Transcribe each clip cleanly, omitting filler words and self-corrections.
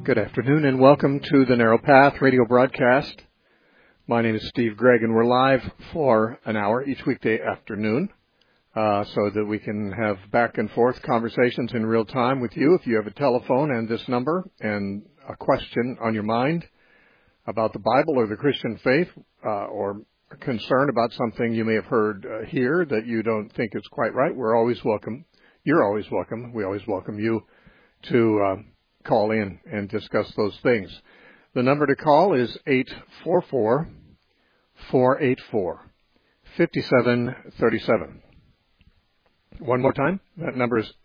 Good afternoon and welcome to the Narrow Path radio broadcast. My name is Steve Gregg and we're live for an hour each weekday afternoon so that we can have back and forth conversations in real time with you. If you have a telephone and this number and a question on your mind about the Bible or the Christian faith or a concern about something you may have heard here that you don't think is quite right, we're always welcome. You're always welcome. We always welcome you to call in and discuss those things. The number to call is 844-484-5737. One more time. That number is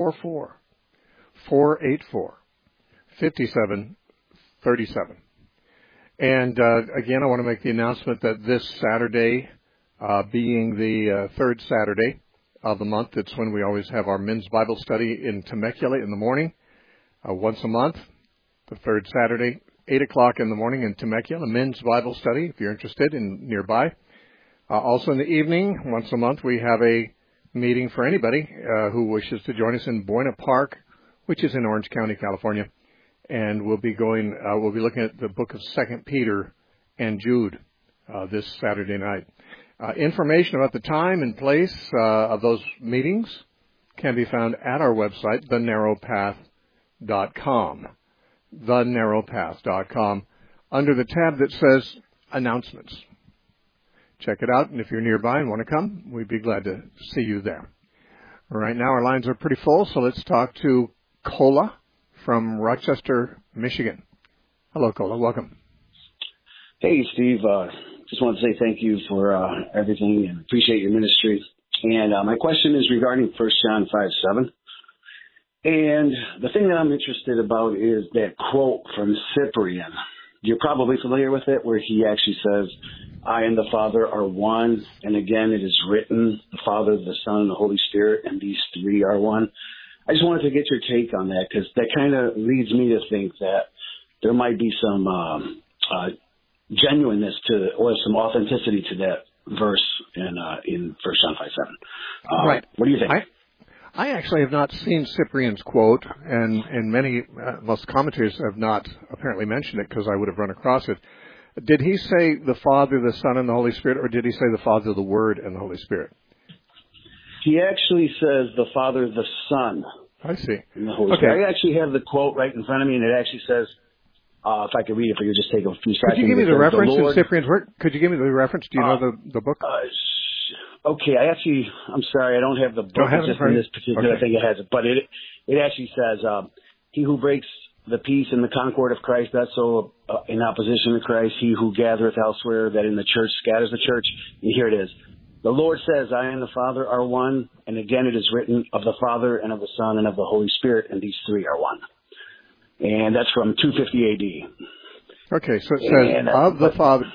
844-484-5737. And again, I want to make the announcement that this Saturday, being the third Saturday of the month, it's when we always have our men's Bible study in Temecula in the morning. Once a month, the third Saturday, 8 o'clock in the morning in Temecula, a men's Bible study, if you're interested in nearby. Also in the evening, once a month, we have a meeting for anybody who wishes to join us in Buena Park, which is in Orange County, California. And we'll be looking at the book of 2 Peter and Jude this Saturday night. Information about the time and place of those meetings can be found at our website, thenarrowpath.com. thenarrowpath.com, under the tab that says Announcements. Check it out, and if you're nearby and want to come, we'd be glad to see you there. Right now, our lines are pretty full, so let's talk to Cola from Rochester, Michigan. Hello, Cola. Welcome. Hey, Steve. Just want to say thank you for everything and appreciate your ministry. And my question is regarding 1 John 5:7. And the thing that I'm interested about is that quote from Cyprian. You're probably familiar with it, where he actually says, I and the Father are one. And again, it is written, the Father, the Son, and the Holy Spirit, and these three are one. I just wanted to get your take on that, because that kind of leads me to think that there might be some genuineness to, or some authenticity to that verse in 1 John 5:7. Right. What do you think? I actually have not seen Cyprian's quote, and most commentators have not apparently mentioned it because I would have run across it. Did he say the Father, the Son, and the Holy Spirit, or did he say the Father, the Word, and the Holy Spirit? He actually says the Father, the Son. I see. And the Holy Spirit. I actually have the quote right in front of me, and it actually says, if I could read it for you, just take a few seconds. Could you give me the reference in Cyprian's work? Could you give me the reference? Do you know the book? Okay, I'm sorry, I don't have the book. It's just in this particular thing it has it. But it actually says, he who breaks the peace and the concord of Christ, that's so in opposition to Christ. He who gathereth elsewhere, that in the church scatters the church. And here it is. The Lord says, I and the Father are one. And again, it is written, of the Father and of the Son and of the Holy Spirit, and these three are one. And that's from 250 A.D. Okay, so it says, of the Father,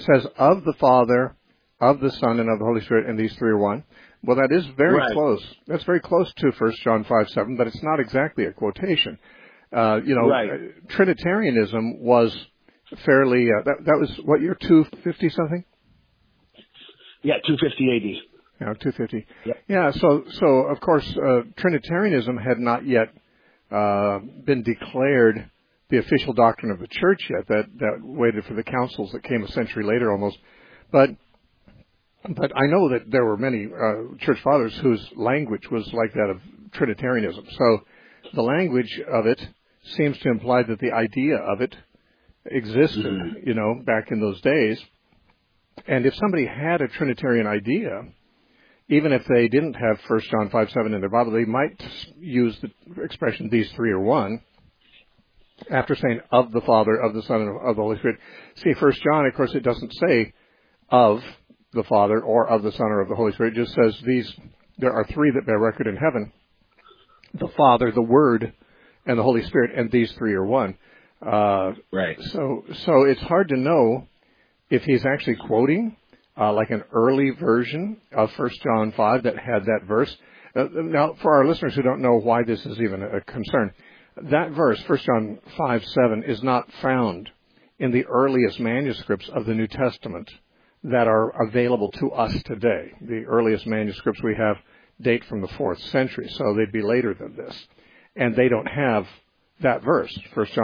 of the Son, and of the Holy Spirit, and these three are one. Well, that is very close. That's very close to 1 John 5:7, but it's not exactly a quotation. Trinitarianism was fairly, that was, what year, 250 something? Yeah, 250 A.D. Yeah, 250. Yep. Yeah, so of course, Trinitarianism had not yet been declared the official doctrine of the church yet. That waited for the councils that came a century later almost. But I know that there were many church fathers whose language was like that of Trinitarianism. So the language of it seems to imply that the idea of it existed, back in those days. And if somebody had a Trinitarian idea, even if they didn't have 1 John 5:7 in their Bible, they might use the expression, these three are one, after saying of the Father, of the Son, and of the Holy Spirit. See, 1 John, of course, it doesn't say of the Father or of the Son or of the Holy Spirit. It just says there are three that bear record in heaven, the Father, the Word, and the Holy Spirit, and these three are one. Right. So it's hard to know if he's actually quoting like an early version of 1 John 5 that had that verse. Now, for our listeners who don't know why this is even a concern, that verse, 1 John 5:7, is not found in the earliest manuscripts of the New Testament that are available to us today. The earliest manuscripts we have date from the 4th century, so they'd be later than this. And they don't have that verse, 1 John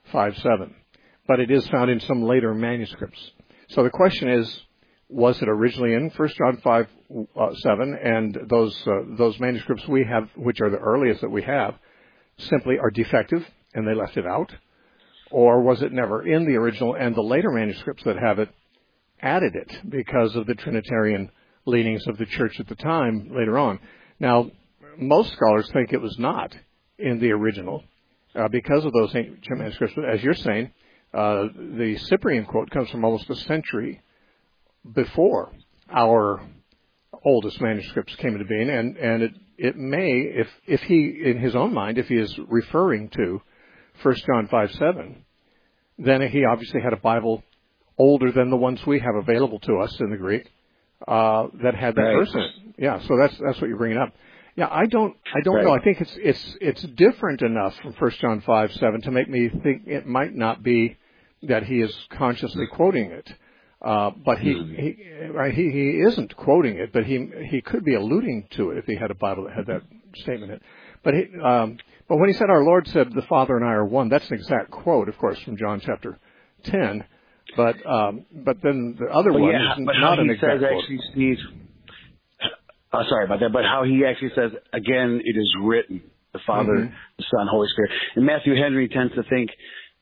5:7, but it is found in some later manuscripts. So the question is, was it originally in 1 John 5:7, and those manuscripts we have, which are the earliest that we have, simply are defective and they left it out? Or was it never in the original and the later manuscripts that have it added it because of the Trinitarian leanings of the church at the time later on? Now, most scholars think it was not in the original because of those ancient manuscripts. But as you're saying, the Cyprian quote comes from almost a century before our oldest manuscripts came into being, and it may, if he, in his own mind, if he is referring to 1 John 5:7, then he obviously had a Bible older than the ones we have available to us in the Greek that had that verse in it. Yeah, so that's what you're bringing up. Yeah, I don't know. I think it's different enough from 1 John 5:7 to make me think it might not be that he is consciously quoting it. But he isn't quoting it, but he could be alluding to it if he had a Bible that had that statement in it. But when he said our Lord said the Father and I are one, that's an exact quote, of course, from John chapter 10. But then the other one is not an exact quote. Actually, Steve, sorry about that, but how he actually says, again, it is written, the Father, the Son, Holy Spirit. And Matthew Henry tends to think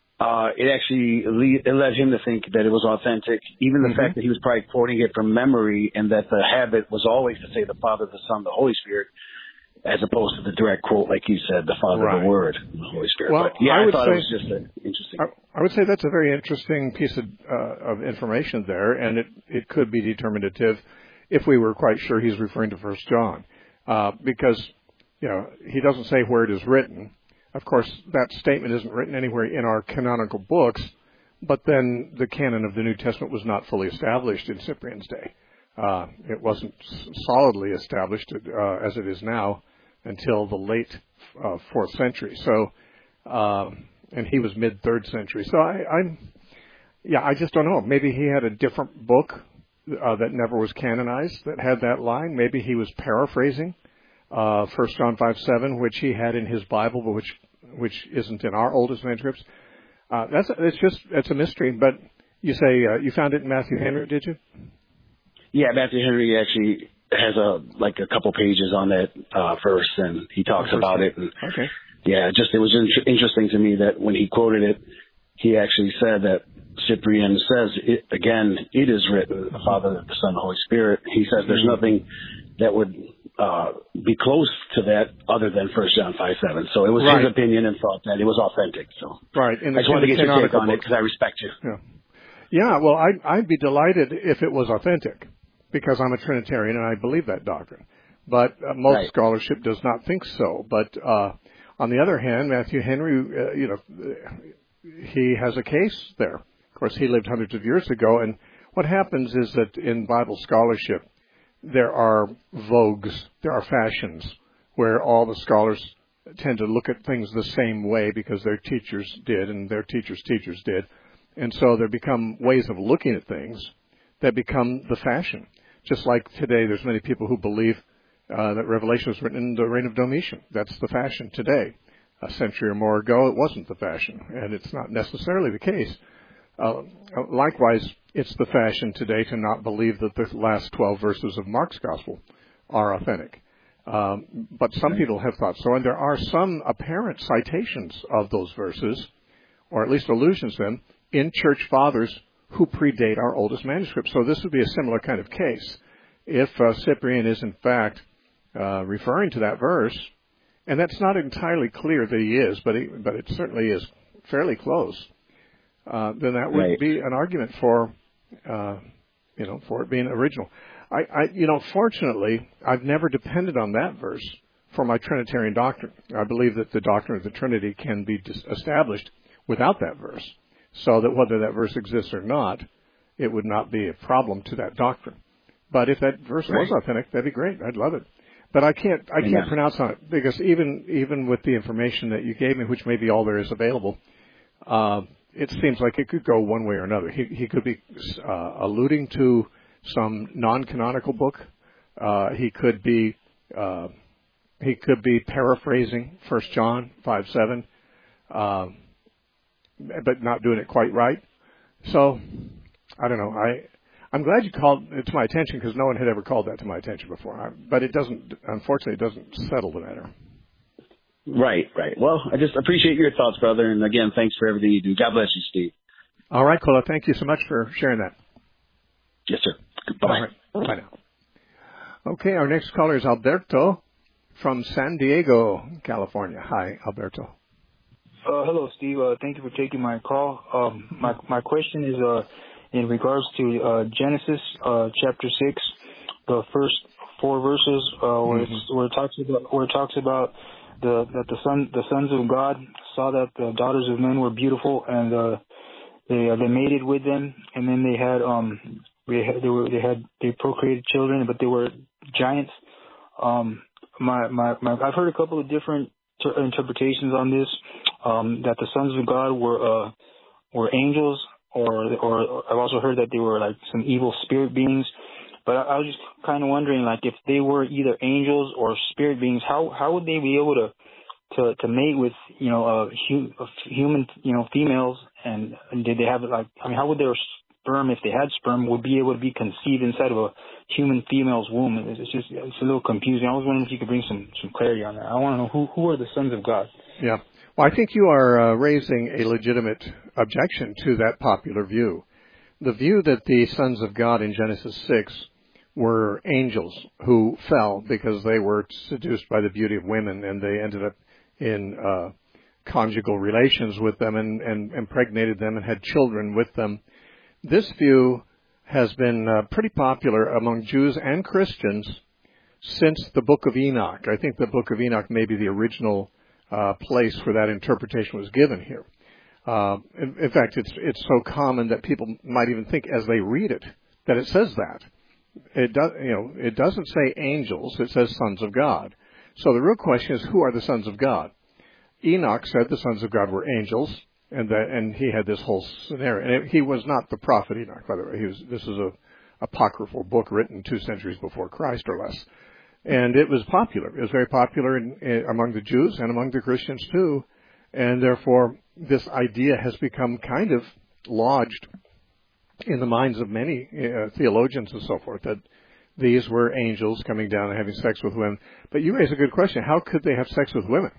it led him to think that it was authentic, even the fact that he was probably quoting it from memory, and that the habit was always to say the Father, the Son, the Holy Spirit, as opposed to the direct quote, like you said, the Father, the Word, and the Holy Spirit. Well, but I thought it was just interesting. I would say that's a very interesting piece of information there, and it could be determinative if we were quite sure he's referring to 1 John, because he doesn't say where it is written. Of course, that statement isn't written anywhere in our canonical books, but then the canon of the New Testament was not fully established in Cyprian's day. It wasn't solidly established as it is now until the late 4th century. So, and he was mid-3rd century. So I just don't know. Maybe he had a different book that never was canonized that had that line. Maybe he was paraphrasing 1 John 5:7, which he had in his Bible, but which isn't in our oldest manuscripts. It's a mystery. But you say you found it in Matthew Henry, did you? Yeah, Matthew Henry actually has a couple pages on that verse, and he talks about it. And okay. Yeah, it was interesting to me that when he quoted it, he actually said that Cyprian says, it is written, the Father, the Son, the Holy Spirit. He says there's nothing that would be close to that other than 1 John 5:7. So it was his opinion and thought that it was authentic. So I just wanted to get your take on it because I respect you. Yeah. Well, I'd be delighted if it was authentic, because I'm a Trinitarian and I believe that doctrine. But most scholarship does not think so. But on the other hand, Matthew Henry, he has a case there. Of course, he lived hundreds of years ago, and what happens is that in Bible scholarship, there are vogues, there are fashions, where all the scholars tend to look at things the same way because their teachers did and their teachers' teachers did. And so there become ways of looking at things that become the fashion. Just like today, there's many people who believe that Revelation was written in the reign of Domitian. That's the fashion today. A century or more ago, it wasn't the fashion, and it's not necessarily the case. Likewise, it's the fashion today to not believe that the last 12 verses of Mark's Gospel are authentic. But some people have thought so, and there are some apparent citations of those verses, or at least allusions to them, in church fathers who predate our oldest manuscripts. So this would be a similar kind of case. If Cyprian is in fact referring to that verse, and that's not entirely clear that he is, but it certainly is fairly close, then that would be an argument for it being original. Fortunately, I've never depended on that verse for my Trinitarian doctrine. I believe that the doctrine of the Trinity can be established without that verse, so that whether that verse exists or not, it would not be a problem to that doctrine. But if that verse was authentic, that'd be great. I'd love it. But I can't pronounce on it, because even with the information that you gave me, which may be all there is available, it seems like it could go one way or another. He could be alluding to some non-canonical book. He could be paraphrasing 1 John 5:7. but not doing it quite right. So, I don't know. I'm glad you called it to my attention because no one had ever called that to my attention before. But it doesn't, unfortunately, it doesn't settle the matter. Right. Well, I just appreciate your thoughts, brother. And again, thanks for everything you do. God bless you, Steve. All right, Kola. Thank you so much for sharing that. Yes, sir. Bye. All right. Bye now. Okay, our next caller is Alberto from San Diego, California. Hi, Alberto. Hello, Steve. Thank you for taking my call. My question is in regards to Genesis chapter 6, the first 4 verses, where it talks about that the sons of God saw that the daughters of men were beautiful, and they mated with them, and then they procreated children, but they were giants. I've heard a couple of different interpretations on this. That the sons of God were angels, or I've also heard that they were like some evil spirit beings. But I was just kind of wondering, like, if they were either angels or spirit beings, how would they be able to mate with human females, and did they have how would their sperm, if they had sperm, would be able to be conceived inside of a human female's womb? It's a little confusing. I was wondering if you could bring some clarity on that. I want to know who are the sons of God. Yeah. Well, I think you are raising a legitimate objection to that popular view. The view that the sons of God in Genesis 6 were angels who fell because they were seduced by the beauty of women, and they ended up in conjugal relations with them and impregnated them and had children with them. This view has been pretty popular among Jews and Christians since the Book of Enoch. I think the Book of Enoch may be the original place where that interpretation was given here. In fact, it's so common that people might even think as they read it that it says that. It doesn't say angels, it says sons of God. So the real question is, who are the sons of God? Enoch said the sons of God were angels, and he had this whole scenario. And he was not the prophet Enoch, by the way. This is a apocryphal book written 2 centuries before Christ or less. And it was popular. It was very popular among the Jews and among the Christians too. And therefore, this idea has become kind of lodged in the minds of many theologians and so forth, that these were angels coming down and having sex with women. But you raise a good question. How could they have sex with women?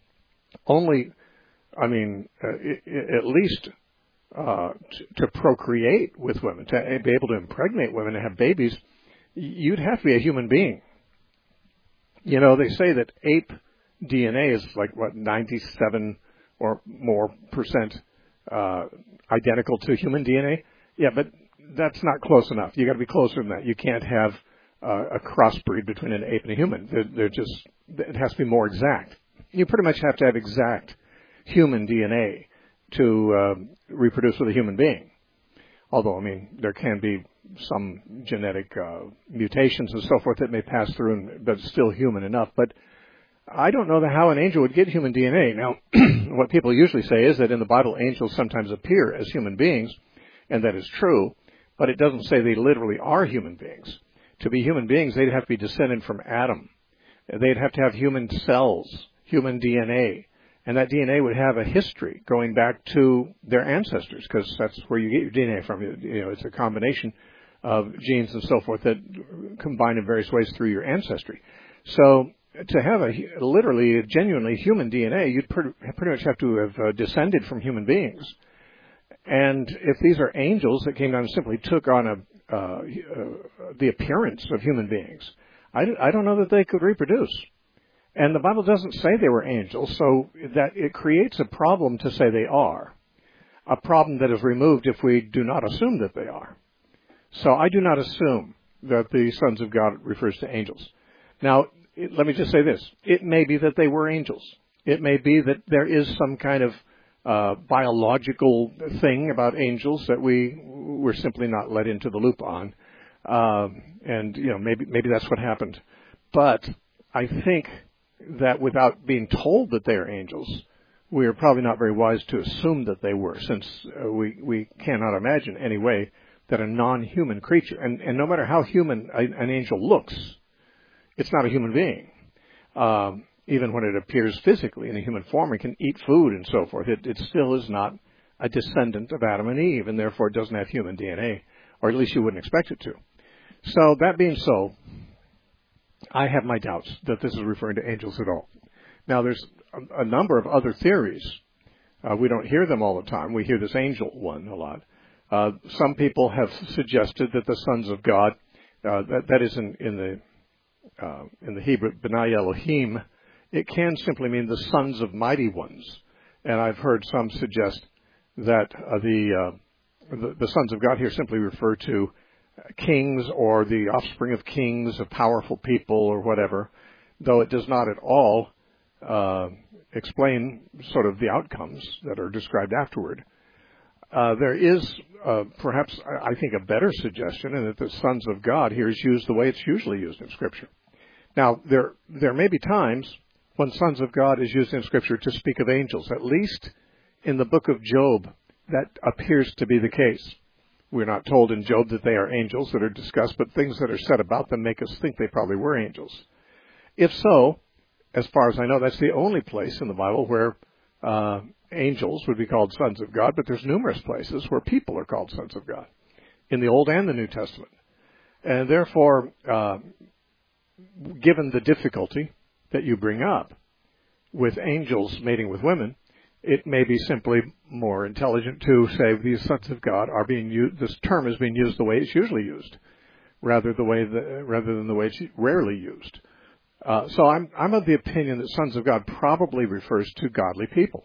At least to procreate with women, to be able to impregnate women and have babies, you'd have to be a human being. You know, they say that ape DNA is 97 or more percent identical to human DNA. Yeah, but that's not close enough. You got to be closer than that. You can't have a crossbreed between an ape and a human. It has to be more exact. You pretty much have to have exact human DNA to reproduce with a human being. Although, there can be some genetic mutations and so forth that may pass through, but it's still human enough. But I don't know how an angel would get human DNA. Now, what people usually say is that in the Bible, angels sometimes appear as human beings, and that is true, but it doesn't say they literally are human beings. To be human beings, they'd have to be descended from Adam. They'd have to have human cells, human DNA, and that DNA would have a history going back to their ancestors, because that's where you get your DNA from. It's a combination of genes and so forth that combine in various ways through your ancestry. So to have a genuinely human DNA, you'd pretty much have to have descended from human beings. And if these are angels that came down and simply took on the appearance of human beings, I don't know that they could reproduce. And the Bible doesn't say they were angels, so that it creates a problem to say they are. A problem that is removed if we do not assume that they are. So I do not assume that the sons of God refers to angels. Now, let me just say this. It may be that they were angels. It may be that there is some kind of biological thing about angels that we're simply not let into the loop on. Maybe that's what happened. But I think that without being told that they are angels, we are probably not very wise to assume that they were, since we cannot imagine any way that a non-human creature, and no matter how human an angel looks, it's not a human being. Even when it appears physically in a human form, it can eat food and so forth. It still is not a descendant of Adam and Eve, and therefore it doesn't have human DNA, or at least you wouldn't expect it to. So that being so, I have my doubts that this is referring to angels at all. Now, there's a number of other theories. We don't hear them all the time. We hear this angel one a lot. Some people have suggested that the sons of God, that is in the Hebrew, B'nai Elohim, it can simply mean the sons of mighty ones. And I've heard some suggest that the sons of God here simply refer to kings or the offspring of kings, of powerful people or whatever, though it does not at all explain sort of the outcomes that are described afterward. There is perhaps, I think, a better suggestion in that the sons of God here is used the way it's usually used in Scripture. Now, there may be times when sons of God is used in Scripture to speak of angels. At least in the book of Job, that appears to be the case. We're not told in Job that they are angels that are discussed, but things that are said about them make us think they probably were angels. If so, as far as I know, that's the only place in the Bible where angels would be called sons of God, but there's numerous places where people are called sons of God, in the Old and the New Testament. And therefore, given the difficulty that you bring up with angels mating with women, it may be simply more intelligent to say these sons of God are being used, this term is being used the way it's usually used, rather than the way it's rarely used. So I'm of the opinion that sons of God probably refers to godly people.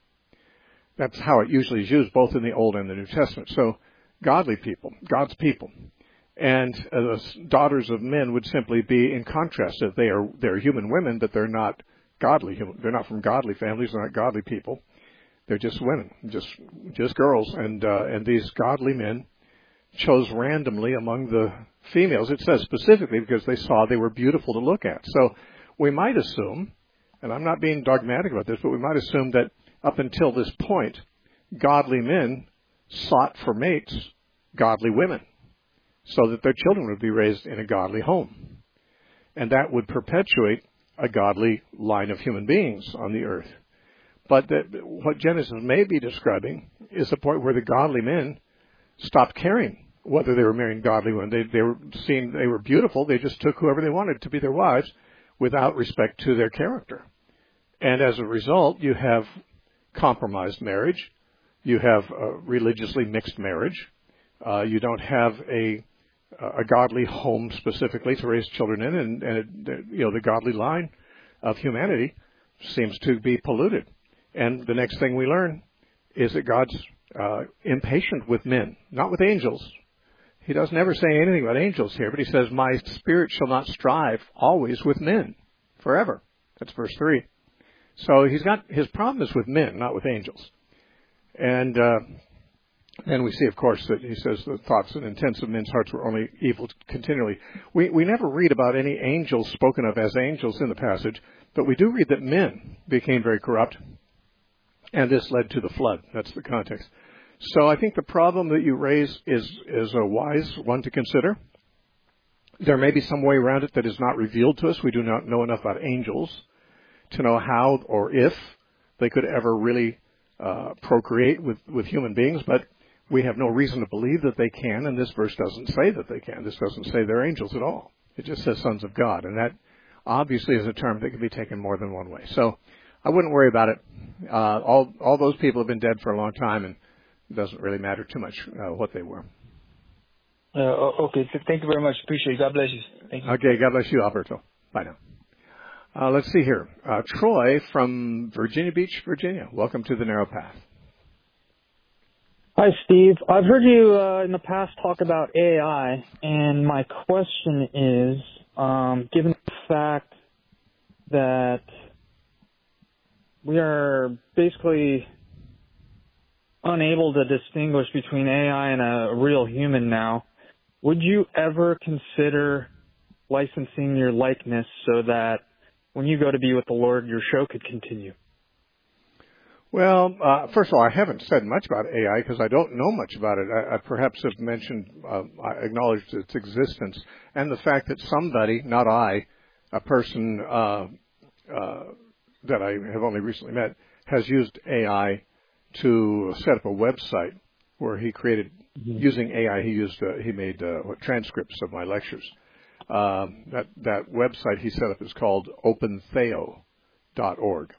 That's how it usually is used, both in the Old and the New Testament. So godly people, God's people. And daughters of men would simply be in contrast, that they're human women, but they're not godly. They're not from godly families. They're not godly people. They're just women, just girls. And these godly men chose randomly among the females. It says specifically because they saw they were beautiful to look at. So we might assume, and I'm not being dogmatic about this, but we might assume that up until this point, godly men sought for mates godly women, so that their children would be raised in a godly home. And that would perpetuate a godly line of human beings on the earth. But what Genesis may be describing is the point where the godly men stopped caring whether they were marrying godly women. They were seeing they were beautiful. They just took whoever they wanted to be their wives without respect to their character. And as a result, you have compromised marriage. You have religiously mixed marriage. You don't have a godly home specifically to raise children in, and the godly line of humanity seems to be polluted. And the next thing we learn is that God's impatient with men, not with angels. He doesn't ever say anything about angels here, but he says, "My spirit shall not strive always with men forever." That's verse 3. So his problem is with men, not with angels. And then we see, of course, that he says the thoughts and intents of men's hearts were only evil continually. We never read about any angels spoken of as angels in the passage, but we do read that men became very corrupt, and this led to the flood. That's the context. So I think the problem that you raise is a wise one to consider. There may be some way around it that is not revealed to us. We do not know enough about angels to know how or if they could ever really procreate with human beings, but we have no reason to believe that they can, and this verse doesn't say that they can. This doesn't say they're angels at all. It just says sons of God, and that obviously is a term that can be taken more than one way. So I wouldn't worry about it. All those people have been dead for a long time, and it doesn't really matter too much what they were. Okay, thank you very much. Appreciate it. God bless you. Thank you. Okay, God bless you, Alberto. Bye now. Let's see here. Troy from Virginia Beach, Virginia. Welcome to the Narrow Path. Hi, Steve. I've heard you in the past talk about AI, and my question is, given the fact that we are basically unable to distinguish between AI and a real human now, would you ever consider licensing your likeness so that when you go to be with the Lord, your show could continue? Well, first of all, I haven't said much about AI because I don't know much about it. I perhaps have mentioned, I acknowledged its existence and the fact that somebody, not I, a person that I have only recently met, has used AI to set up a website where he created, using AI, he made transcripts of my lectures. That website he set up is called opentheo.org,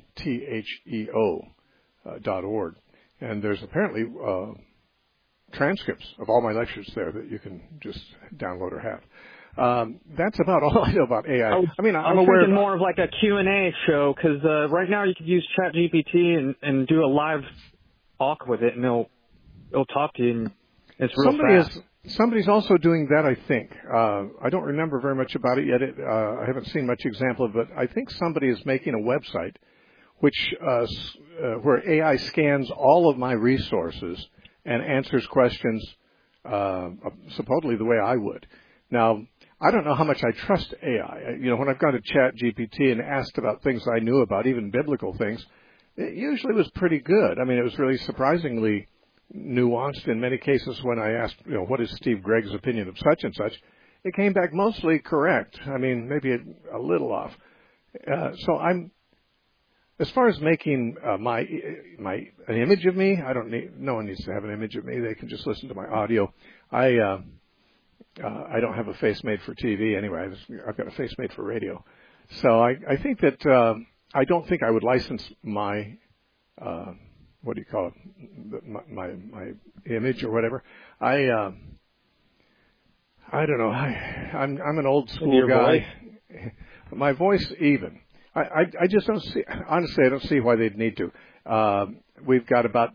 opentheo.org. And there's apparently transcripts of all my lectures there that you can just download or have. That's about all I know about AI. I'm aware thinking more of like a Q&A show, because right now you could use ChatGPT and do a live talk with it, and it'll talk to you, and it's real fast. Somebody's also doing that, I think. I don't remember very much about it yet. I haven't seen much example of it. I think somebody is making a website which where AI scans all of my resources and answers questions supposedly the way I would. Now, I don't know how much I trust AI. When I've gone to ChatGPT and asked about things I knew about, even biblical things, it usually was pretty good. I mean, it was really surprisingly nuanced in many cases. When I asked, what is Steve Gregg's opinion of such and such, it came back mostly correct. I mean, maybe a little off. So as far as making an image of me, no one needs to have an image of me. They can just listen to my audio. I don't have a face made for TV anyway. I've got a face made for radio. So I think that I don't think I would license my what do you call it? My image or whatever. I don't know. I'm an old school guy. My voice even. I just don't see. Honestly, I don't see why they'd need to. We've got about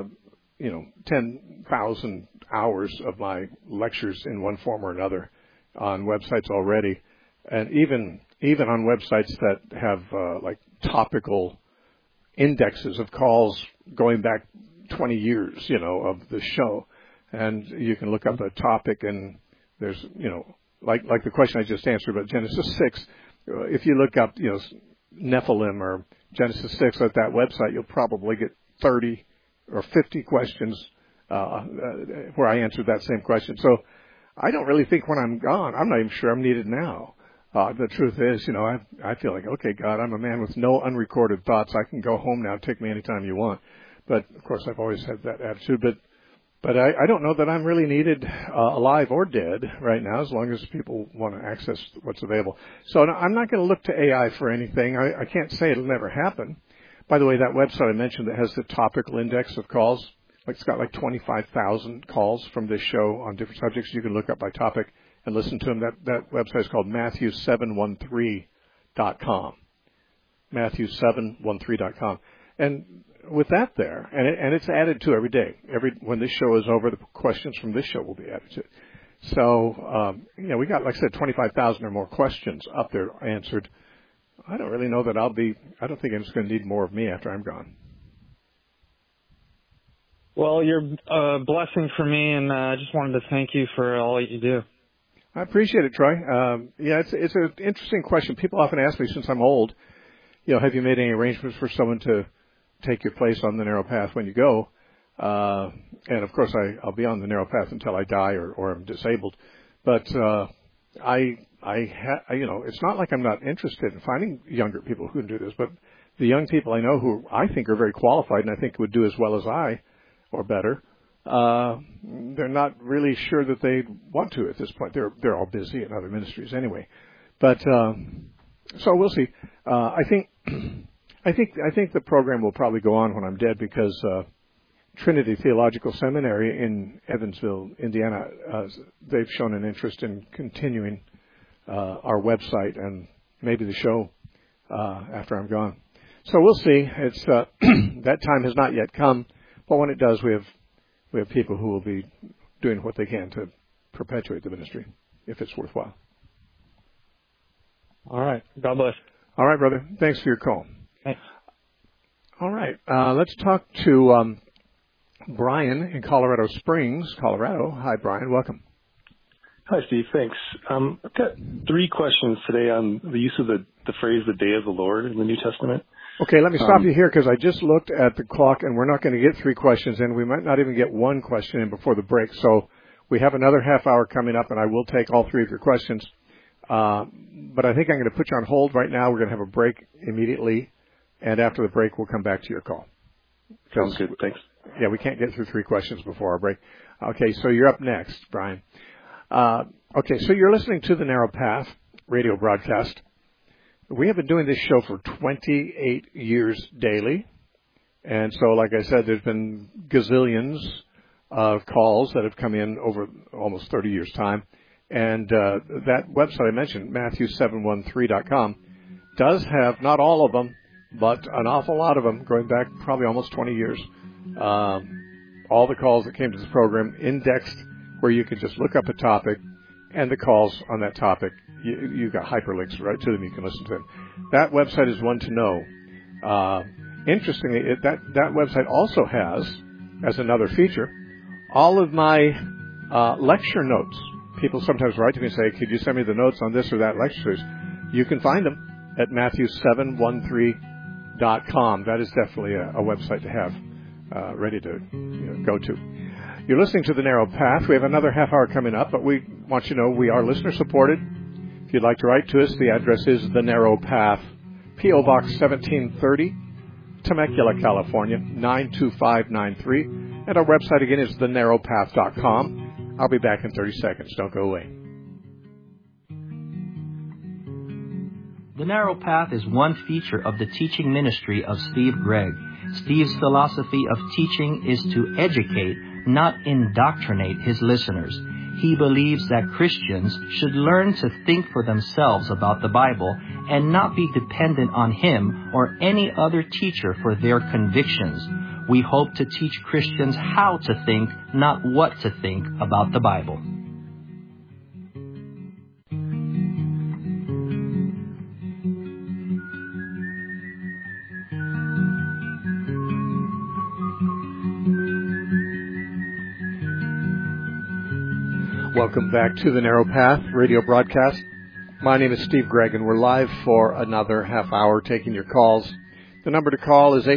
10,000 hours of my lectures in one form or another on websites already, and even on websites that have like topical indexes of calls going back 20 years, of the show, and you can look up a topic and there's like the question I just answered about Genesis 6. If you look up Nephilim or Genesis 6 at that website, you'll probably get 30 or 50 questions where I answered that same question. So I don't really think when I'm gone, I'm not even sure I'm needed now. The truth is, I feel like, okay, God, I'm a man with no unrecorded thoughts. I can go home now. Take me anytime you want. But of course, I've always had that attitude. But I don't know that I'm really needed alive or dead right now, as long as people want to access what's available. So I'm not going to look to AI for anything. I can't say it'll never happen. By the way, that website I mentioned that has the topical index of calls, it's got like 25,000 calls from this show on different subjects. You can look up by topic and listen to them. That website is called Matthew713.com. Matthew713.com. And with that there, and it's added to every day. When this show is over, the questions from this show will be added to it. So, we got, like I said, 25,000 or more questions up there answered. I don't really know that I don't think it's going to need more of me after I'm gone. Well, you're a blessing for me, and I just wanted to thank you for all that you do. I appreciate it, Troy. It's an interesting question. People often ask me, since I'm old, have you made any arrangements for someone to take your place on the narrow path when you go? And of course, I'll be on the narrow path until I die or I'm disabled. But it's not like I'm not interested in finding younger people who can do this. But the young people I know who I think are very qualified and I think would do as well as I or better, they're not really sure that they want to at this point. They're all busy in other ministries anyway. But so we'll see. I think the program will probably go on when I'm dead because Trinity Theological Seminary in Evansville, Indiana, they've shown an interest in continuing our website and maybe the show after I'm gone. So we'll see. It's that time has not yet come, but when it does, we have people who will be doing what they can to perpetuate the ministry if it's worthwhile. All right. God bless. All right, brother. Thanks for your call. Thanks. All right. Let's talk to Brian in Colorado Springs, Colorado. Hi, Brian. Welcome. Hi, Steve. Thanks. I've got 3 questions today on the use of the phrase "the day of the Lord" in the New Testament. Okay, let me stop you here because I just looked at the clock and we're not going to get 3 questions in. We might not even get 1 question in before the break. So we have another half hour coming up and I will take all 3 of your questions. But I think I'm going to put you on hold right now. We're going to have a break immediately. And after the break, we'll come back to your call. Sounds good. Thanks. Yeah, we can't get through 3 questions before our break. Okay, so you're up next, Brian. Okay, so you're listening to the Narrow Path radio broadcast. We have been doing this show for 28 years daily. And so, like I said, there's been gazillions of calls that have come in over almost 30 years' time. And that website I mentioned, Matthew713.com, does have, not all of them, but an awful lot of them, going back probably almost 20 years. All the calls that came to this program indexed where you can just look up a topic and the calls on that topic. You've got hyperlinks right to them. You can listen to them. That website is one to know. Interestingly, that website also has, as another feature, all of my lecture notes. People sometimes write to me and say, could you send me the notes on this or that lecture series? You can find them at Matthew713.com. That is definitely a website to have ready to go to. You're listening to The Narrow Path. We have another half hour coming up, but we want you to know we are listener-supported. If you'd like to write to us, the address is The Narrow Path, P.O. Box 1730, Temecula, California, 92593. And our website, again, is thenarrowpath.com. I'll be back in 30 seconds. Don't go away. The Narrow Path is one feature of the teaching ministry of Steve Gregg. Steve's philosophy of teaching is to educate, not indoctrinate his listeners. He believes that Christians should learn to think for themselves about the Bible and not be dependent on him or any other teacher for their convictions. We hope to teach Christians how to think, not what to think about the Bible. Welcome back to the Narrow Path radio broadcast. My name is Steve Gregg, and we're live for another half hour taking your calls. The number to call is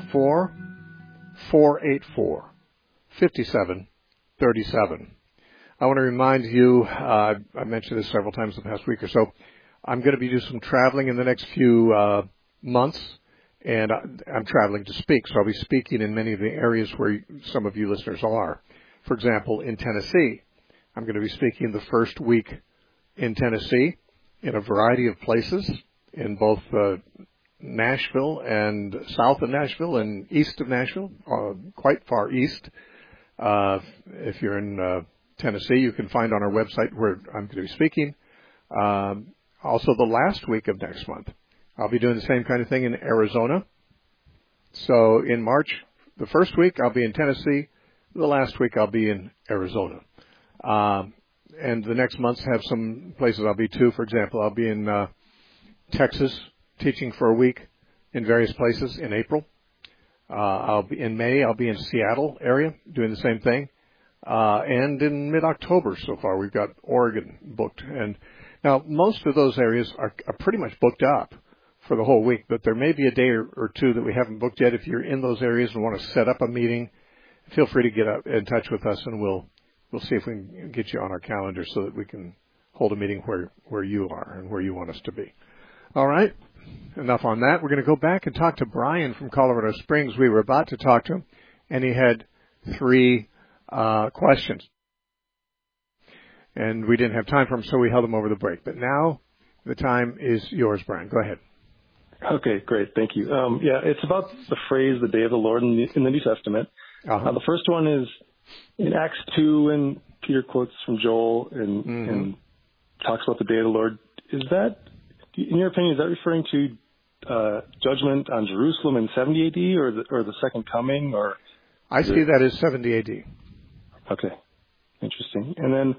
844-484-5737. I want to remind you, I mentioned this several times the past week or so, I'm going to be doing some traveling in the next few months, and I'm traveling to speak, so I'll be speaking in many of the areas where some of you listeners are. For example, in Tennessee. I'm going to be speaking the first week in Tennessee in a variety of places in both Nashville and south of Nashville and east of Nashville, quite far east. If you're in Tennessee, you can find on our website where I'm going to be speaking. Also, the last week of next month, I'll be doing the same kind of thing in Arizona. So in March, the first week, I'll be in Tennessee. The last week, I'll be in Arizona. And the next months have some places I'll be too. For example, I'll be in Texas teaching for a week in various places in April. I'll be in May. I'll be in Seattle area doing the same thing. And in mid-October so far, we've got Oregon booked. And now most of those areas are pretty much booked up for the whole week, but there may be a day or two that we haven't booked yet. If you're in those areas and want to set up a meeting, feel free to get in touch with us, and we'll see if we can get you on our calendar so that we can hold a meeting where you are and where you want us to be. All right. Enough on that. We're going to go back and talk to Brian from Colorado Springs. We were about to talk to him, and he had 3 questions. And we didn't have time for him, so we held him over the break. But now the time is yours, Brian. Go ahead. Okay, great. Thank you. It's about the phrase, the day of the Lord in the New Testament. Uh-huh. The first one is in Acts 2, and Peter quotes from Joel and talks about the day of the Lord. Is that, in your opinion, is that referring to judgment on Jerusalem in 70 AD or the second coming? Or I see that as 70 AD. Okay, interesting. And then,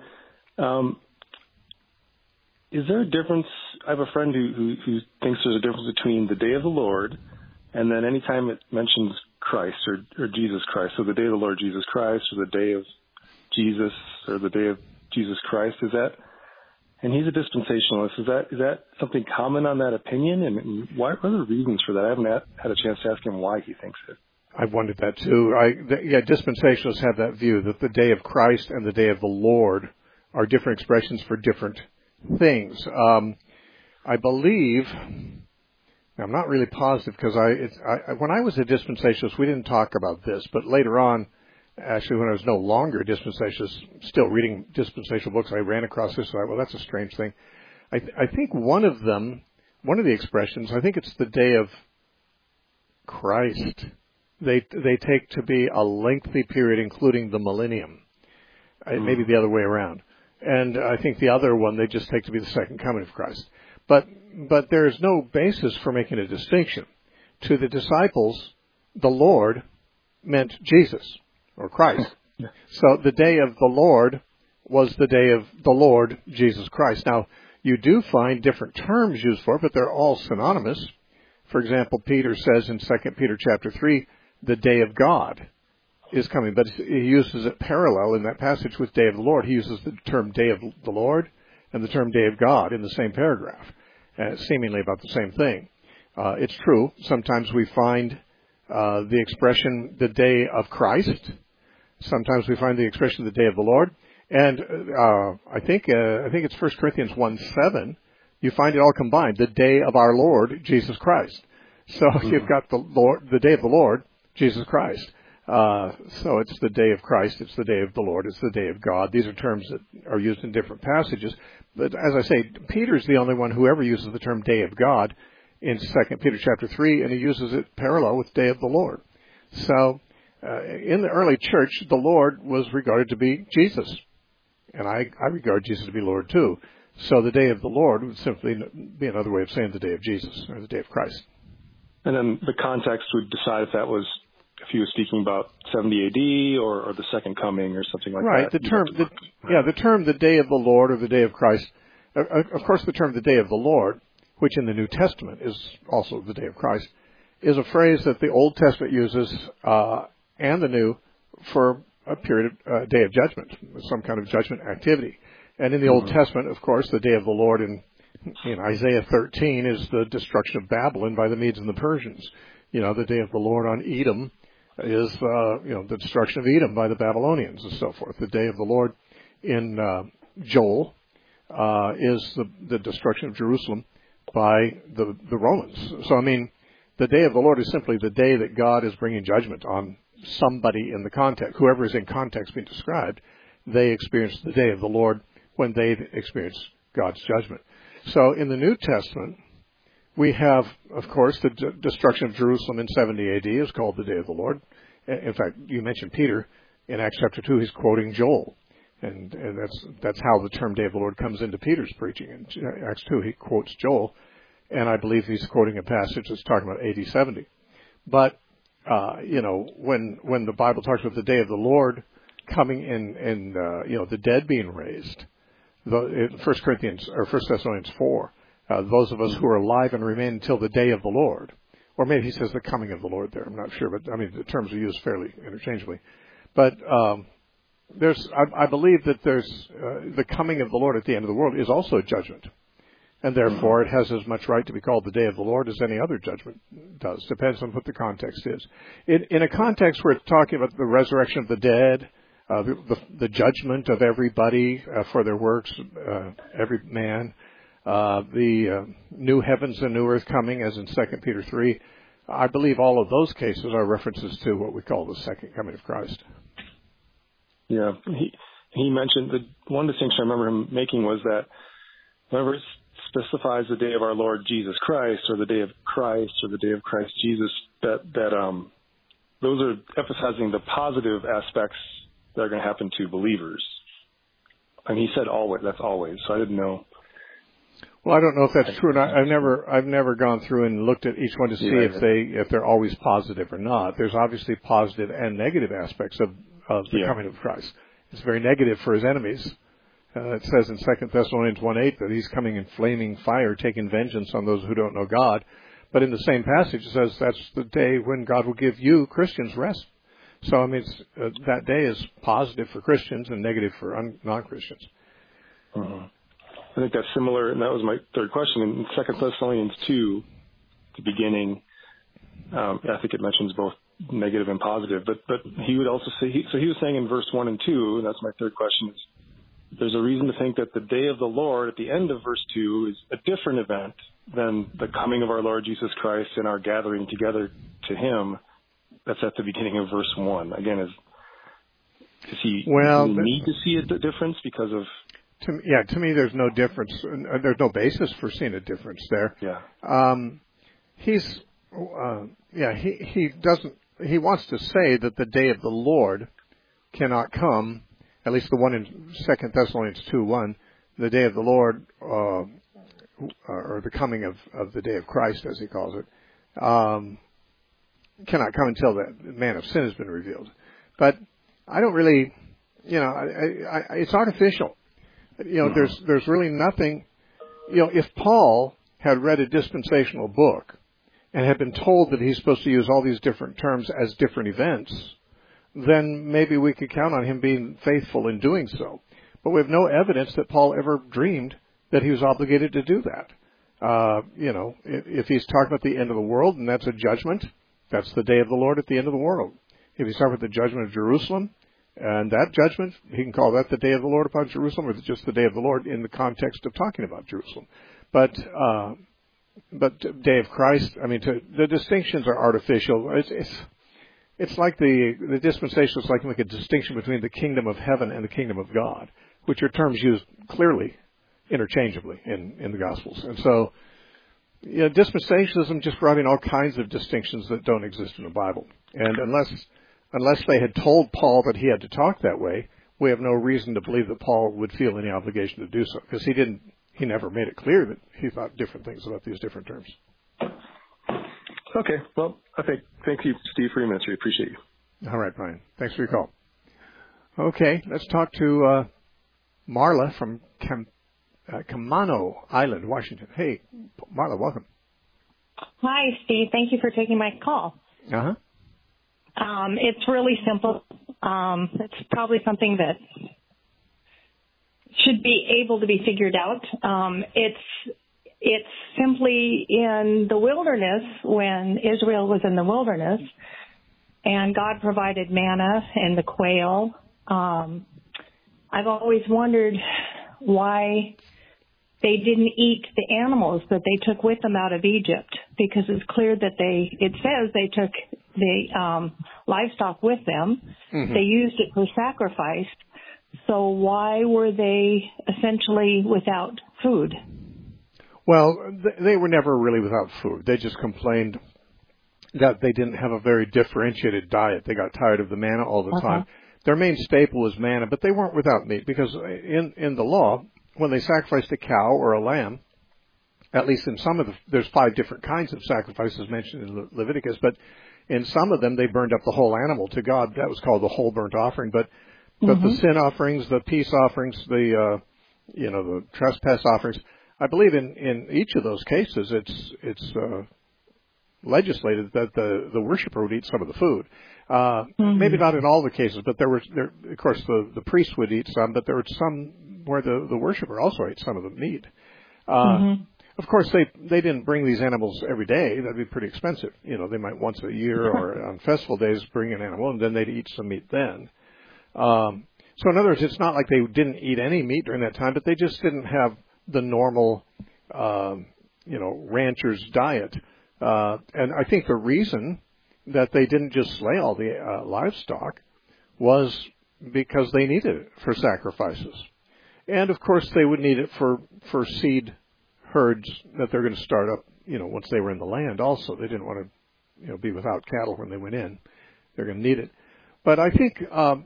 is there a difference? I have a friend who thinks there's a difference between the day of the Lord and then any time it mentions Christ or Jesus Christ. So the day of the Lord Jesus Christ, or the day of Jesus, or the day of Jesus Christ. Is that? And he's a dispensationalist. Is that something common on that opinion? And what are the reasons for that? I haven't had a chance to ask him why he thinks it. I've wondered that too. Dispensationalists have that view that the day of Christ and the day of the Lord are different expressions for different things. I believe I'm not really positive because when I was a dispensationalist, we didn't talk about this, but later on, actually when I was no longer a dispensationalist, still reading dispensational books, I ran across this and I thought, well, that's a strange thing. I think one of the expressions, I think it's the day of Christ, they take to be a lengthy period, including the millennium. Maybe the other way around. And I think the other one they just take to be the second coming of Christ. But there is no basis for making a distinction. To the disciples, the Lord meant Jesus or Christ. Yeah. So the day of the Lord was the day of the Lord Jesus Christ. Now, you do find different terms used for it, but they're all synonymous. For example, Peter says in 2 Peter chapter 3, the day of God is coming, but he uses it parallel in that passage with day of the Lord. He uses the term day of the Lord and the term day of God in the same paragraph, seemingly about the same thing. It's true. Sometimes we find the expression the day of Christ. Sometimes we find the expression the day of the Lord. And I think it's 1 Corinthians 1:7. You find it all combined, the day of our Lord Jesus Christ. So you've got the day of the Lord Jesus Christ. So it's the day of Christ, it's the day of the Lord, it's the day of God. These are terms that are used in different passages. But as I say, Peter's the only one who ever uses the term day of God in 2 Peter chapter 3, and he uses it parallel with day of the Lord. So in the early church, the Lord was regarded to be Jesus. And I regard Jesus to be Lord too. So the day of the Lord would simply be another way of saying the day of Jesus, or the day of Christ. And then the context would decide if he was speaking about 70 AD or the second coming or something like that. Right. The term the day of the Lord or the day of Christ. Of course, the term the day of the Lord, which in the New Testament is also the day of Christ, is a phrase that the Old Testament uses and the New for a period of day of judgment, some kind of judgment activity. And in the Old Testament, of course, the day of the Lord in Isaiah 13 is the destruction of Babylon by the Medes and the Persians. The day of the Lord on Edom is, the destruction of Edom by the Babylonians and so forth. The day of the Lord in Joel is the destruction of Jerusalem by the Romans. So, the day of the Lord is simply the day that God is bringing judgment on somebody in the context. Whoever is in context being described, they experience the day of the Lord when they experience God's judgment. So in the New Testament, we have, of course, the destruction of Jerusalem in 70 AD is called the day of the Lord. In fact, you mentioned Peter in Acts chapter 2. He's quoting Joel, and that's how the term day of the Lord comes into Peter's preaching. In Acts 2, he quotes Joel, and I believe he's quoting a passage that's talking about AD 70. But when the Bible talks about the day of the Lord coming in the dead being raised, in 1 Thessalonians 4. Those of us who are alive and remain until the day of the Lord. Or maybe he says the coming of the Lord there. I'm not sure, but the terms are used fairly interchangeably. But I believe that there's the coming of the Lord at the end of the world is also a judgment. And therefore it has as much right to be called the day of the Lord as any other judgment does. Depends on what the context is. In a context where it's talking about the resurrection of the dead, the judgment of everybody for their works, every man, the new heavens and new earth coming, as in 2 Peter 3. I believe all of those cases are references to what we call the second coming of Christ. Yeah, he mentioned the one distinction I remember him making was that whenever it specifies the day of our Lord Jesus Christ or the day of Christ or the day of Christ Jesus, that those are emphasizing the positive aspects that are going to happen to believers. And he said always. That's always. So I didn't know. Well, I don't know if that's true. And I've never gone through and looked at each one to see if they're always positive or not. There's obviously positive and negative aspects of the coming of Christ. It's very negative for his enemies. It says in 2 Thessalonians 1:8 that he's coming in flaming fire, taking vengeance on those who don't know God. But in the same passage, it says that's the day when God will give you, Christians, rest. So, that day is positive for Christians and negative for non-Christians. I think that's similar, and that was my third question. In 2 Thessalonians 2, the beginning, I think it mentions both negative and positive, but he would also say, so he was saying in verse 1 and 2, and that's my third question, is there's a reason to think that the day of the Lord at the end of verse 2 is a different event than the coming of our Lord Jesus Christ and our gathering together to him. That's at the beginning of verse 1. Again, does he need to see a difference because of... To me, there's no difference. There's no basis for seeing a difference there. Yeah. He wants to say that the day of the Lord cannot come, at least the one in 2 Thessalonians 2:1, the day of the Lord, or the coming of the day of Christ, as he calls it, cannot come until the man of sin has been revealed. But I don't really, it's artificial. There's really nothing, if Paul had read a dispensational book and had been told that he's supposed to use all these different terms as different events, then maybe we could count on him being faithful in doing so. But we have no evidence that Paul ever dreamed that he was obligated to do that. If he's talking about the end of the world and that's a judgment, that's the day of the Lord at the end of the world. If he's talking about the judgment of Jerusalem, and that judgment, he can call that the day of the Lord upon Jerusalem, or just the day of the Lord in the context of talking about Jerusalem. But day of Christ, the distinctions are artificial. It's like the dispensation is like to make a distinction between the kingdom of heaven and the kingdom of God, which are terms used clearly interchangeably in the Gospels. And so, dispensationalism just brought in all kinds of distinctions that don't exist in the Bible. And unless they had told Paul that he had to talk that way, we have no reason to believe that Paul would feel any obligation to do so, because he never made it clear that he thought different things about these different terms. Okay. Well, thank you, Steve, for your answer. I appreciate you. All right, Brian. Thanks for your call. Okay, let's talk to Marla from Camano Island, Washington. Hey, Marla, welcome. Hi, Steve. Thank you for taking my call. Uh-huh. It's really simple. It's probably something that should be able to be figured out. It's simply in the wilderness, when Israel was in the wilderness and God provided manna and the quail. I've always wondered why they didn't eat the animals that they took with them out of Egypt, because it's clear that it says they took the livestock with them. Mm-hmm. They used it for sacrifice. So why were they essentially without food? Well, they were never really without food. They just complained that they didn't have a very differentiated diet. They got tired of the manna all the time. Their main staple was manna, but they weren't without meat, because in the law, when they sacrificed a cow or a lamb, at least in some of there's 5 different kinds of sacrifices mentioned in Leviticus, but in some of them they burned up the whole animal to God. That was called the whole burnt offering. But the sin offerings, the peace offerings, the trespass offerings, I believe in each of those cases it's legislated that the worshiper would eat some of the food. Maybe not in all the cases, but there of course the priest would eat some, but there were some where the worshiper also ate some of the meat. Of course, they didn't bring these animals every day. That'd be pretty expensive. They might once a year or on festival days bring an animal, and then they'd eat some meat then. So in other words, it's not like they didn't eat any meat during that time, but they just didn't have the normal, rancher's diet. And I think the reason that they didn't just slay all the livestock was because they needed it for sacrifices. And of course they would need it for seed herds that they're going to start up, once they were in the land also. They didn't want to, be without cattle when they went in. They're going to need it. But I think,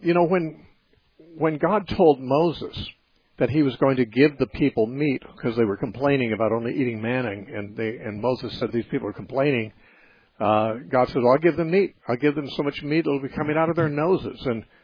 when God told Moses that he was going to give the people meat because they were complaining about only eating manna, and Moses said these people are complaining, God said, well, I'll give them meat. I'll give them so much meat it'll be coming out of their noses.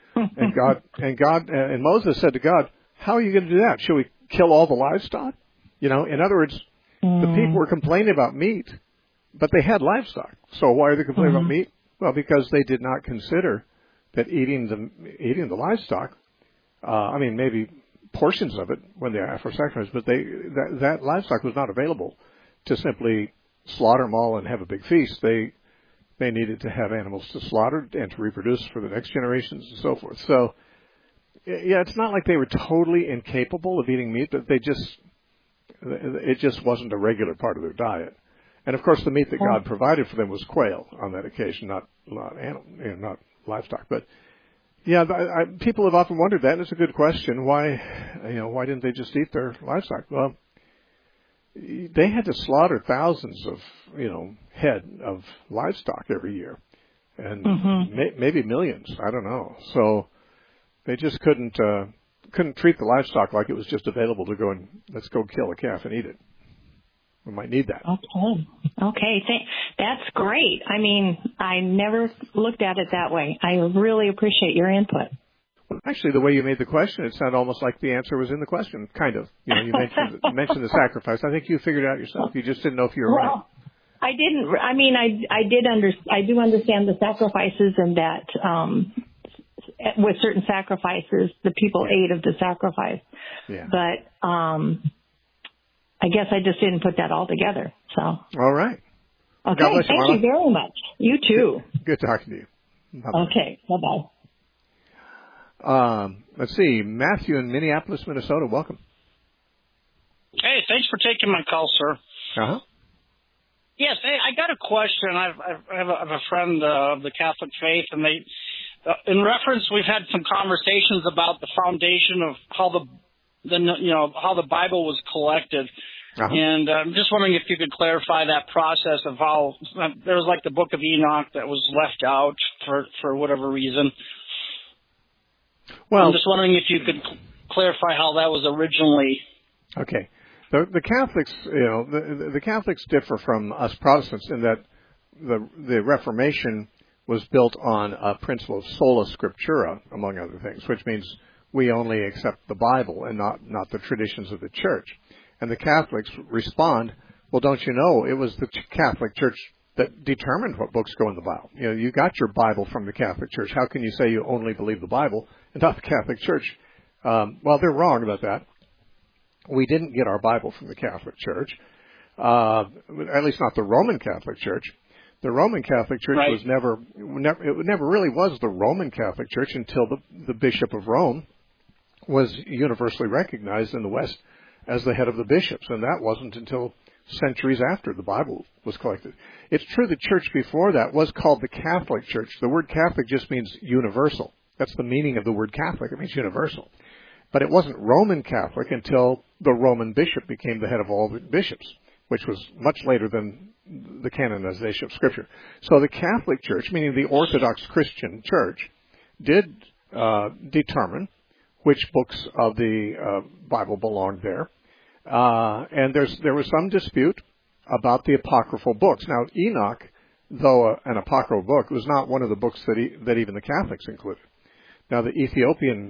And Moses said to God, how are you going to do that? Should we kill all the livestock? In other words, the people were complaining about meat, but they had livestock. So why are they complaining about meat? Well, because they did not consider that eating the livestock, maybe portions of it when they are for sacrifice, but that livestock was not available to simply slaughter them all and have a big feast. They needed to have animals to slaughter and to reproduce for the next generations and so forth. So Yeah, it's not like they were totally incapable of eating meat, but it just wasn't a regular part of their diet. And of course, the meat that God provided for them was quail on that occasion, not livestock. But yeah, people have often wondered that, and it's a good question. Why didn't they just eat their livestock? Well, they had to slaughter thousands of head of livestock every year, and maybe millions. I don't know. So they just couldn't treat the livestock like it was just available to go and let's go kill a calf and eat it. We might need that. Okay. That's great. I mean, I never looked at it that way. I really appreciate your input. Well, actually, the way you made the question, it sounded almost like the answer was in the question, kind of. You mentioned the sacrifice. I think you figured it out yourself. You just didn't know if you were right. I didn't. I mean, I do understand the sacrifices, and that with certain sacrifices, the people ate of the sacrifice. Yeah. But I guess I just didn't put that all together. So. All right. Okay. Thank you very much. You too. Good talking to you. Bye-bye. Okay. Bye-bye. Let's see. Matthew in Minneapolis, Minnesota. Welcome. Hey, thanks for taking my call, sir. Uh-huh. Yes, hey, I got a question. I have a friend of the Catholic faith, and they, in reference, we've had some conversations about the foundation of how how the Bible was collected. Uh-huh. And I'm just wondering if you could clarify that process of how there was like the Book of Enoch that was left out for whatever reason. Well, I'm just wondering if you could clarify how that was originally. Okay. The Catholics, the Catholics differ from us Protestants in that the Reformation was built on a principle of sola scriptura, among other things, which means we only accept the Bible and not the traditions of the Church. And the Catholics respond, well, don't you know, it was the Catholic Church that determined what books go in the Bible. You got your Bible from the Catholic Church. How can you say you only believe the Bible and not the Catholic Church? Well, they're wrong about that. We didn't get our Bible from the Catholic Church, at least not the Roman Catholic Church. The Roman Catholic Church was never really was the Roman Catholic Church until the Bishop of Rome was universally recognized in the West as the head of the bishops, and that wasn't until centuries after the Bible was collected. It's true the church before that was called the Catholic Church. The word Catholic just means universal. That's the meaning of the word Catholic. It means universal. But it wasn't Roman Catholic until the Roman bishop became the head of all the bishops, which was much later than the canonization of Scripture. So the Catholic Church, meaning the Orthodox Christian Church, did determine which books of the Bible belonged there. And there was some dispute about the apocryphal books. Now, Enoch, though an apocryphal book, was not one of the books that even the Catholics included. Now, the Ethiopian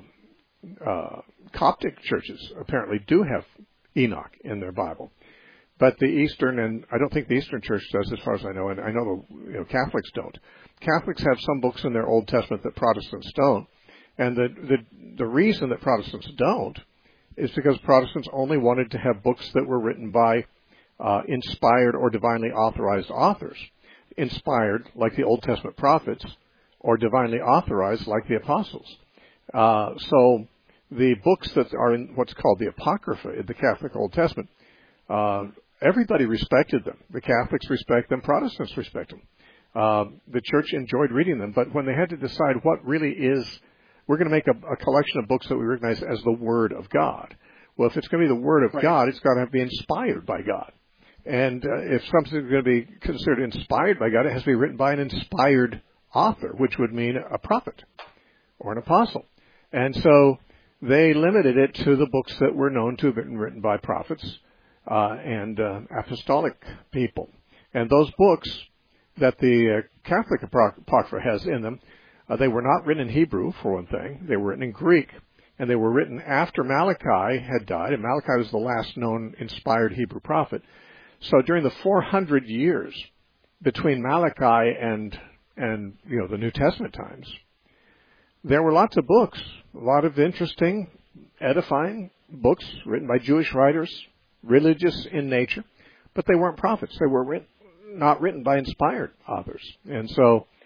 Coptic churches apparently do have Enoch in their Bible, but the Eastern, and I don't think the Eastern Church does, as far as I know, and I know the Catholics don't. Catholics have some books in their Old Testament that Protestants don't, and the reason that Protestants don't is because Protestants only wanted to have books that were written by inspired or divinely authorized authors. Inspired, like the Old Testament prophets, or divinely authorized, like the apostles. So the books that are in what's called the Apocrypha in the Catholic Old Testament, everybody respected them. The Catholics respect them. Protestants respect them. The Church enjoyed reading them. But when they had to decide what really is, we're going to make a collection of books that we recognize as the Word of God. Well, if it's going to be the Word of God, it's got to be inspired by God. And if something's going to be considered inspired by God, it has to be written by an inspired author, which would mean a prophet or an apostle. And so they limited it to the books that were known to have been written by prophets and apostolic people. And those books that the Catholic Apocrypha has in them, they were not written in Hebrew, for one thing. They were written in Greek, and they were written after Malachi had died, and Malachi was the last known inspired Hebrew prophet. So during the 400 years between Malachi and the New Testament times, there were lots of books, a lot of interesting, edifying books written by Jewish writers, religious in nature, but they weren't prophets. They were not written by inspired authors. And so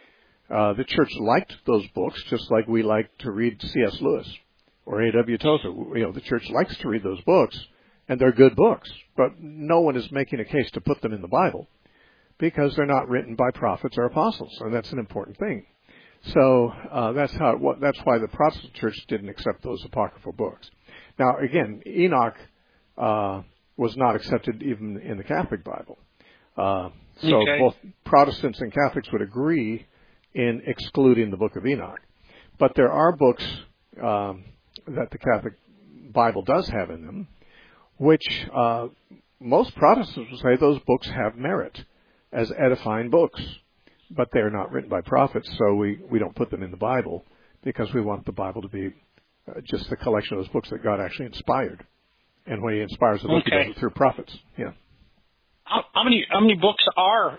The church liked those books just like we like to read C.S. Lewis or A.W. Tozer. The church likes to read those books, and they're good books, but no one is making a case to put them in the Bible because they're not written by prophets or apostles, and that's an important thing. So that's why the Protestant church didn't accept those apocryphal books. Now, again, Enoch was not accepted even in the Catholic Bible. So both Protestants and Catholics would agree in excluding the Book of Enoch. But there are books that the Catholic Bible does have in them, which most Protestants will say those books have merit as edifying books, but they're not written by prophets, so we don't put them in the Bible because we want the Bible to be just the collection of those books that God actually inspired. And when He inspires the book, He does it through prophets. Yeah. How many books are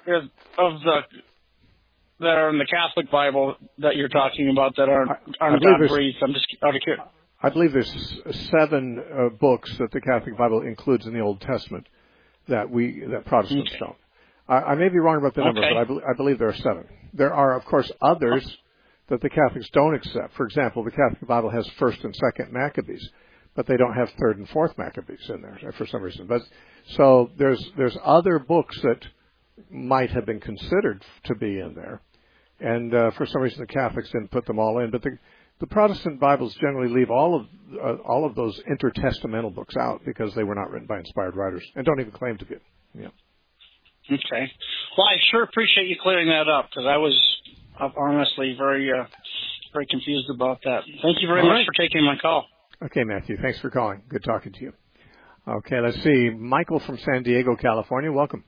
that are in the Catholic Bible that you're talking about that aren't God-breathed? I'm just out of curiosity. I believe there's 7 books that the Catholic Bible includes in the Old Testament that Protestants don't. I may be wrong about the number, but I believe there are 7. There are, of course, others that the Catholics don't accept. For example, the Catholic Bible has 1st and 2nd Maccabees, but they don't have 3rd and 4th Maccabees in there for some reason. But so there's other books that might have been considered to be in there, and for some reason the Catholics didn't put them all in. But the Protestant Bibles generally leave all of those intertestamental books out because they were not written by inspired writers and don't even claim to be. Yeah. Okay. Well, I sure appreciate you clearing that up because I was honestly very confused about that. Thank you very much for taking my call. Okay, Matthew. Thanks for calling. Good talking to you. Okay, let's see. Michael from San Diego, California. Welcome.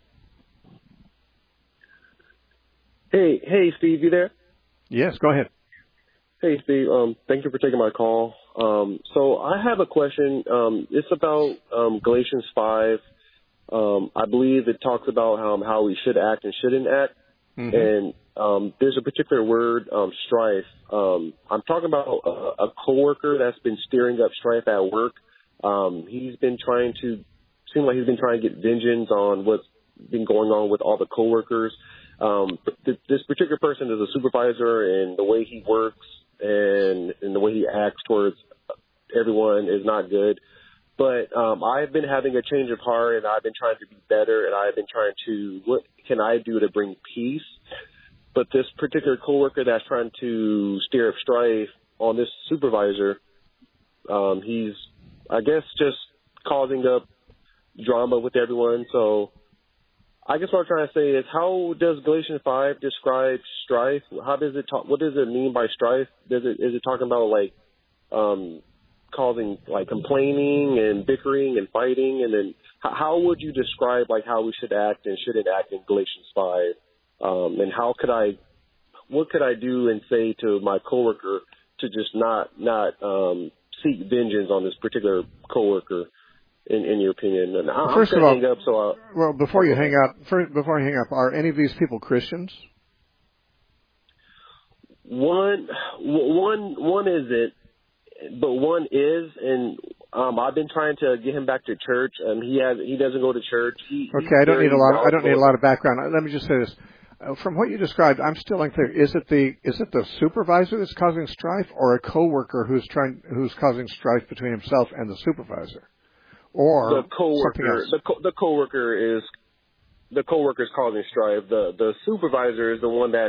Hey, Steve, you there? Yes, go ahead. Hey, Steve. Thank you for taking my call. So I have a question. It's about Galatians 5. I believe it talks about how we should act and shouldn't act. Mm-hmm. And there's a particular word, strife. I'm talking about a coworker that's been stirring up strife at work. He's been trying to get vengeance on what's been going on with all the coworkers. This particular person is a supervisor, and the way he works and the way he acts towards everyone is not good. But I've been having a change of heart, and I've been trying to be better, and I've been trying to, what can I do to bring peace? But this particular coworker that's trying to stir up strife on this supervisor, he's, I guess, just causing up drama with everyone. So I guess what I'm trying to say is, how does Galatians 5 describe strife? How does it talk? What does it mean by strife? Is it talking about causing complaining and bickering and fighting? And then how would you describe how we should act and shouldn't act in Galatians 5? And what could I do and say to my coworker to just not seek vengeance on this particular coworker? In your opinion, and first of all, before you hang up, are any of these people Christians? One isn't, but one is, and I've been trying to get him back to church, and he doesn't go to church. I don't need a lot of background. Let me just say this. From what you described, I'm still unclear. Is it the supervisor that's causing strife, or a coworker who's causing strife between himself and the supervisor? Or the coworker, the coworker's causing strife. The supervisor is the one that's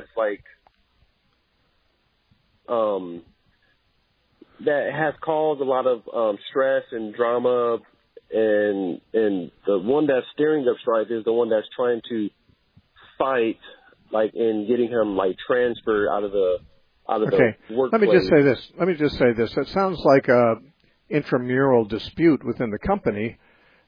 that has caused a lot of stress and drama, and the one that's stirring up strife is the one that's trying to fight, in getting him transferred out of the workplace. Let me just say this. It sounds like a intramural dispute within the company.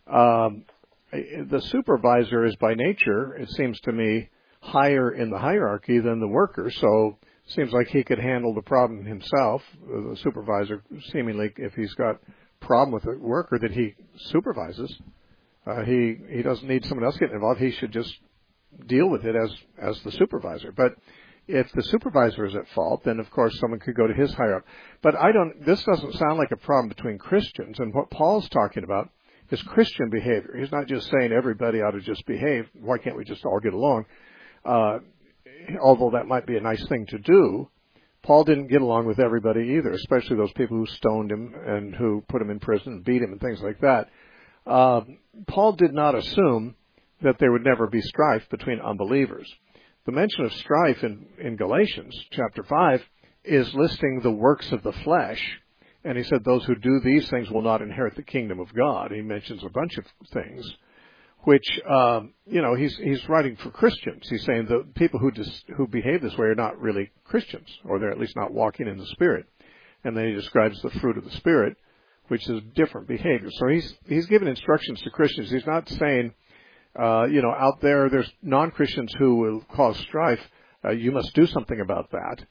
The supervisor is by nature, it seems to me, higher in the hierarchy than the worker, so it seems like he could handle the problem himself. The supervisor, seemingly, if he's got a problem with a worker that he supervises, he doesn't need someone else getting involved. He should just deal with it as the supervisor. But if the supervisor is at fault, then of course someone could go to his higher up. But this doesn't sound like a problem between Christians. And what Paul's talking about is Christian behavior. He's not just saying everybody ought to just behave. Why can't we just all get along? although that might be a nice thing to do, Paul didn't get along with everybody either, especially those people who stoned him and who put him in prison and beat him and things like that. Paul did not assume that there would never be strife between unbelievers. The mention of strife in Galatians chapter 5 is listing the works of the flesh, and he said those who do these things will not inherit the kingdom of God. He mentions a bunch of things, which, he's writing for Christians. He's saying the people who behave this way are not really Christians, or they're at least not walking in the Spirit. And then he describes the fruit of the Spirit, which is different behavior. So he's giving instructions to Christians. He's not saying, out there's non-Christians who will cause strife. You must do something about that.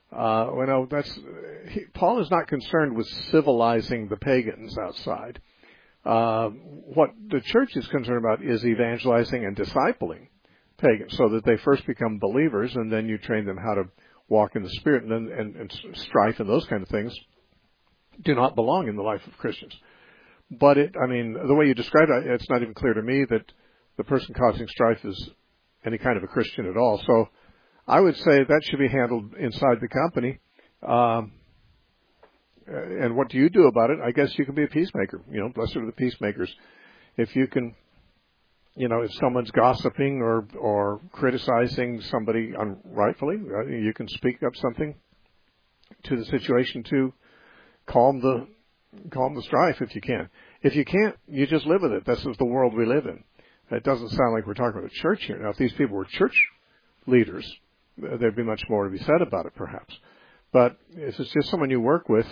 Paul is not concerned with civilizing the pagans outside. What the church is concerned about is evangelizing and discipling pagans so that they first become believers, and then you train them how to walk in the Spirit, and strife and those kind of things do not belong in the life of Christians. But the way you describe it, it's not even clear to me that the person causing strife is any kind of a Christian at all. So I would say that should be handled inside the company. And what do you do about it? I guess you can be a peacemaker. Blessed are the peacemakers. If you can, if someone's gossiping or criticizing somebody unrightfully, you can speak up something to the situation to calm the strife if you can. If you can't, you just live with it. This is the world we live in. It doesn't sound like we're talking about a church here. Now, if these people were church leaders, there'd be much more to be said about it, perhaps. But if it's just someone you work with,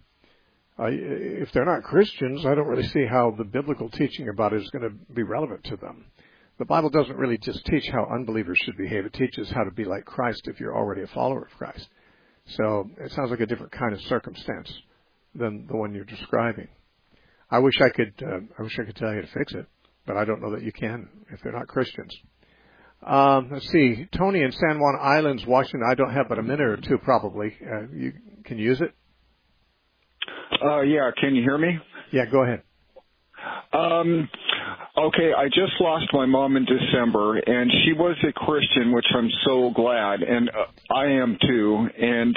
if they're not Christians, I don't really see how the biblical teaching about it is going to be relevant to them. The Bible doesn't really just teach how unbelievers should behave. It teaches how to be like Christ if you're already a follower of Christ. So it sounds like a different kind of circumstance than the one you're describing. I wish I could tell you to fix it, but I don't know that you can if they're not Christians. Let's see. Tony in San Juan Islands, Washington. I don't have but a minute or two probably. Can you use it? Yeah. Can you hear me? Yeah, go ahead. Okay, I just lost my mom in December, and she was a Christian, which I'm so glad, and I am too. And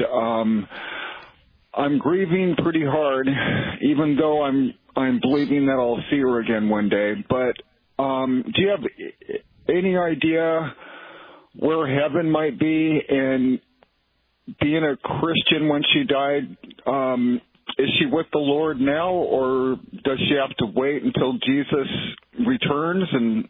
I'm grieving pretty hard, even though I'm believing that I'll see her again one day. But do you have any idea where heaven might be? And being a Christian when she died, is she with the Lord now, or does she have to wait until Jesus returns? And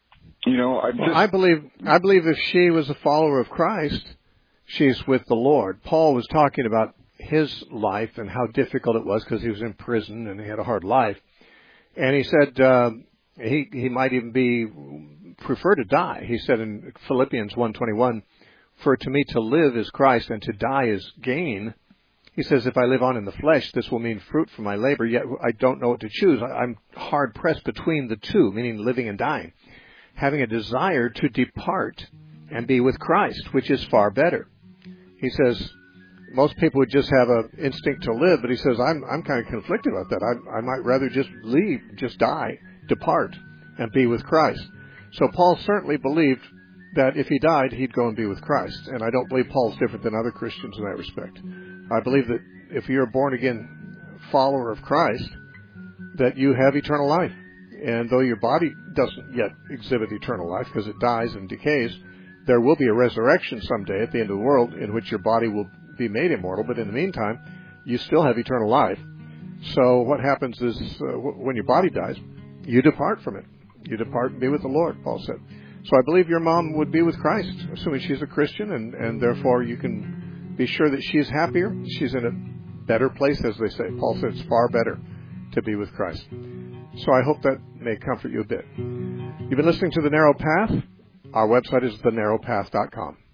I believe if she was a follower of Christ, she's with the Lord. Paul was talking about his life and how difficult it was because he was in prison and he had a hard life, and he said he might even prefer to die. He said in Philippians 1:21, "For to me to live is Christ, and to die is gain." He says, "If I live on in the flesh, this will mean fruit for my labor, yet I don't know what to choose. I'm hard-pressed between the two," meaning living and dying, having a desire to depart and be with Christ, which is far better. He says, most people would just have an instinct to live, but he says, I'm kind of conflicted about that. I might rather just leave, just die, depart, and be with Christ. So Paul certainly believed that if he died, he'd go and be with Christ. And I don't believe Paul's different than other Christians in that respect. I believe that if you're a born-again follower of Christ, that you have eternal life. And though your body doesn't yet exhibit eternal life because it dies and decays, there will be a resurrection someday at the end of the world in which your body will be made immortal. But in the meantime, you still have eternal life. So what happens is when your body dies, you depart from it. You depart and be with the Lord, Paul said. So I believe your mom would be with Christ, assuming she's a Christian, and therefore you can be sure that she's happier. She's in a better place, as they say. Paul said it's far better to be with Christ. So I hope that may comfort you a bit. You've been listening to The Narrow Path. Our website is thenarrowpath.com.